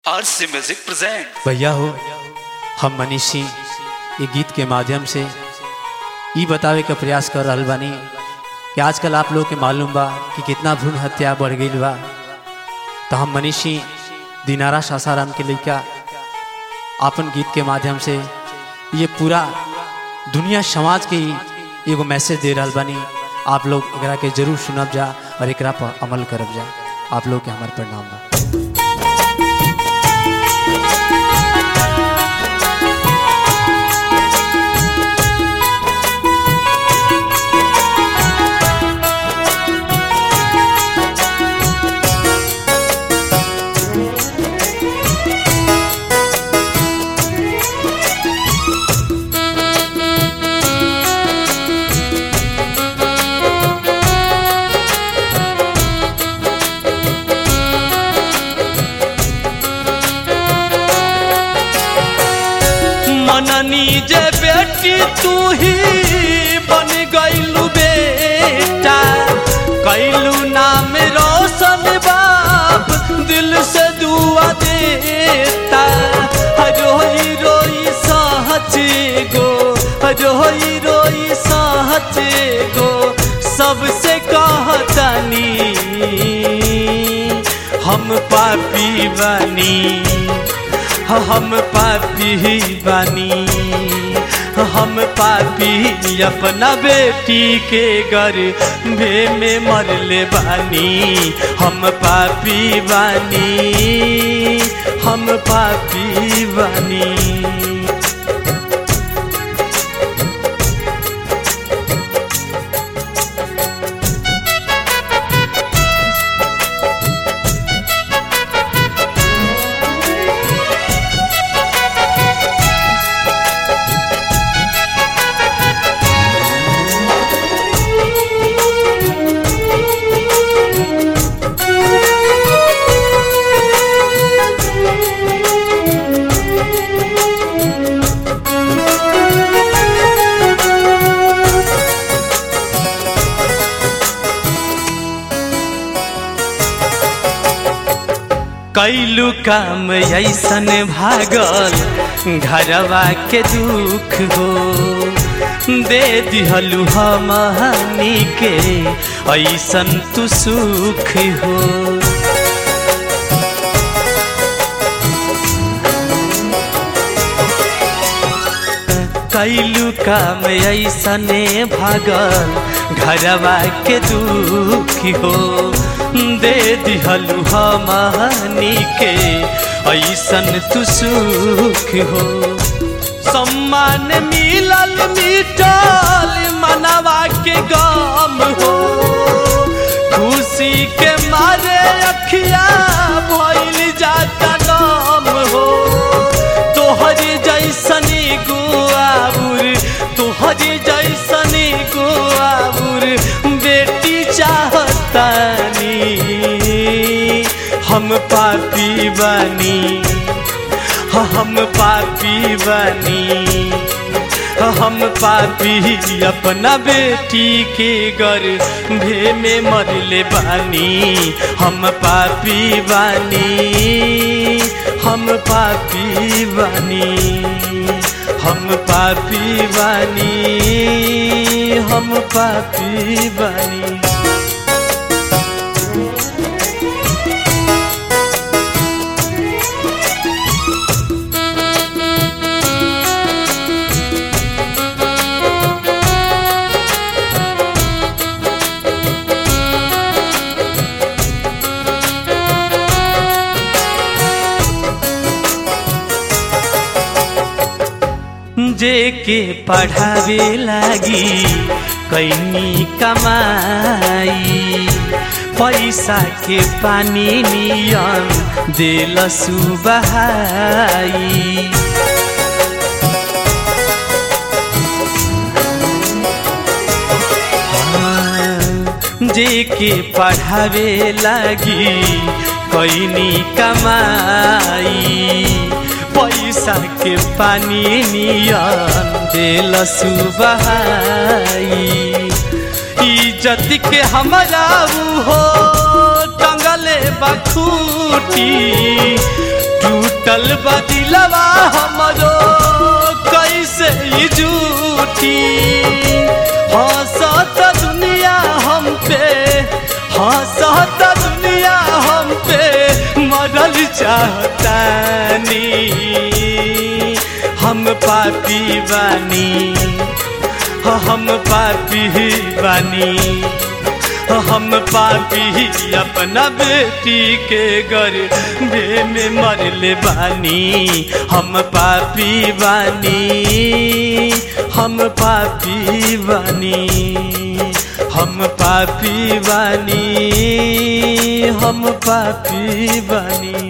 आरसी music present. भैया हो, हम मनीषी ये गीत के माध्यम से ये बतावे का प्रयास कर रहल बानी कि आजकल आप लोग के मालूम बा कि कितना भ्रूण हत्या बढ़ गई बा। तो हम मनीषी दिनारा सासाराम के लइका अपन गीत के माध्यम से ये पूरा दुनिया समाज के एगो मैसेज दे रहल बानी। आप लोग एकरा के जरूर सुनब जा और एकरा पर अमल करब जा। आप लोग के हमारे प्रणाम बा। मननी जे बेटी तू ही बन गईलू बेटा, कैलू नाम रोशन बाप दिल से दुआ देता। रोई रोई सहचे गो, रोई रोई सहचे गो, सबसे कहतनी हम पापी बनी, हम पापी बानी, हम पापी अपना बेटी के गर्भे में मरले बानी। हम पापी बानी, हम पापी बानी। कैलू काम ऐसन भागल घरवा के दुख हो, दे दिहलू हमनी के ऐसन तू सुख हो। कैलू काम ऐसने भागल घरवा के दुख हो, दे दिहलू हमनी के ऐसन तू सुख हो। सम्मान मिलल मिटल मनवा के गम हो, खुशी के मारे अखिया भइल जाता नम हो। तोहरे जैसनी गुआबुर, तोहरे जैसनी गुआबुर बेटी चाहतानी। हम पापी बनी, हम पापी बनी, हम पापी अपना बेटी के गर्भे में मरले बानी। हम पापी बानी, हम पापी बानी, हम पापी बानी, हम पापी बानी। जे के पढ़ावे लागी कैनी कमाई, पैसा के पानी नियन देलसु बहाई। जे के पढ़ावे लागी कैनी कमाई, पैसा के पानी नियन देलसु बहाई। इज्जत के हमरा हो टंगले बखूटी, टूटल बदिलवा हमरो कैसे ही झूठी हंसत दुनिया हम पे हंसत दुनिया हम पे मरल चाहतानी हम पापी बानी हम पापी बानी हम पापी अपना बेटी के गर्भे में मरले बानी हम पापी बानी हम पापी बानी हम पापी बानी हम पापी बानी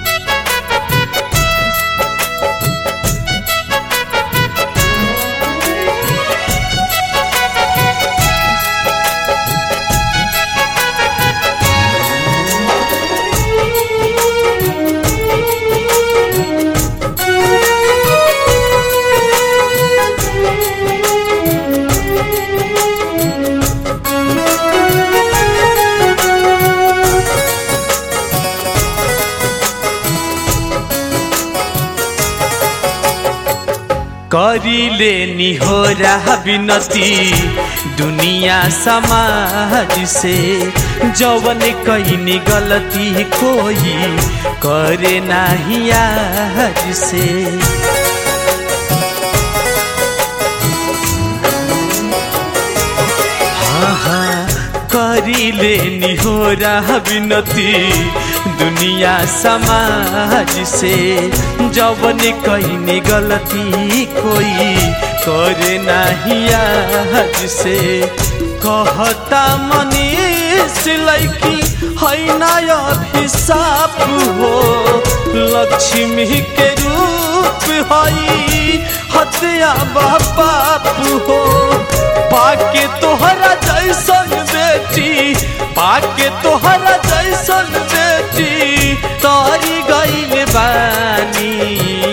करी लेनी हो रहा विनती दुनिया समाज से जवन कहीं गलती कोई करे नहीं आज से करी लेनी हो रहा विनती दुनिया समाज से जवन कहीं गलती कोई करे नहीं आज से कहता मनीष लड़की है ना अभिशाप हो लक्ष्मी के रूप है हत्या बाप हो पाके तोहरा जैसन बेटी पाके तोहरा जैसन बेटी तारी गइल बानी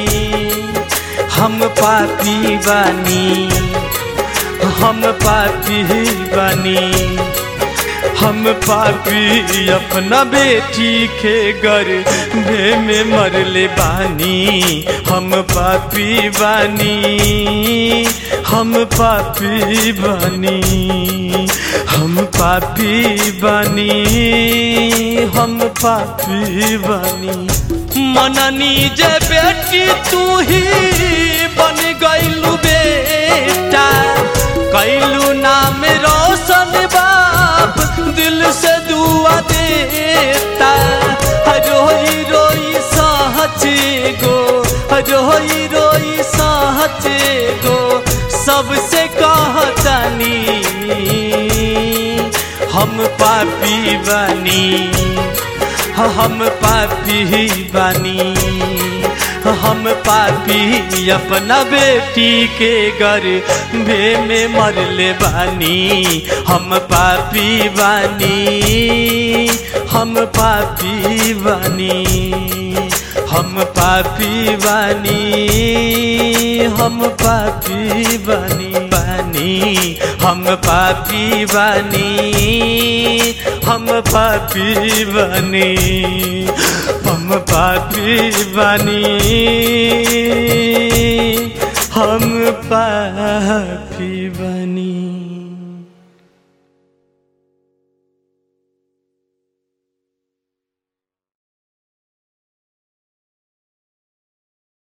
हम पापी बानी हम पापी बानी हम पापी अपना बेटी के गर्भे में मरले बानी हम पापी बानी हम पापी बानी हम पापी बानी हम पापी बानी मननी जे बेटी तू ही बन गइलू बेटा कैलू नाम रोशन बाप दिल से दुआ देता रोई रोई सहचे गो रोई रोई सहचे गो सबसे कहतानी हम पापी बानी हम पापी बानी हम पापी अपना बेटी के गर्भे में मरले बानी हम पापी बानी हम पापी बानी हम पापी बानी हम पापी बानी हम पापी बानी हम पापी बानी हम पापी बानी हम पापी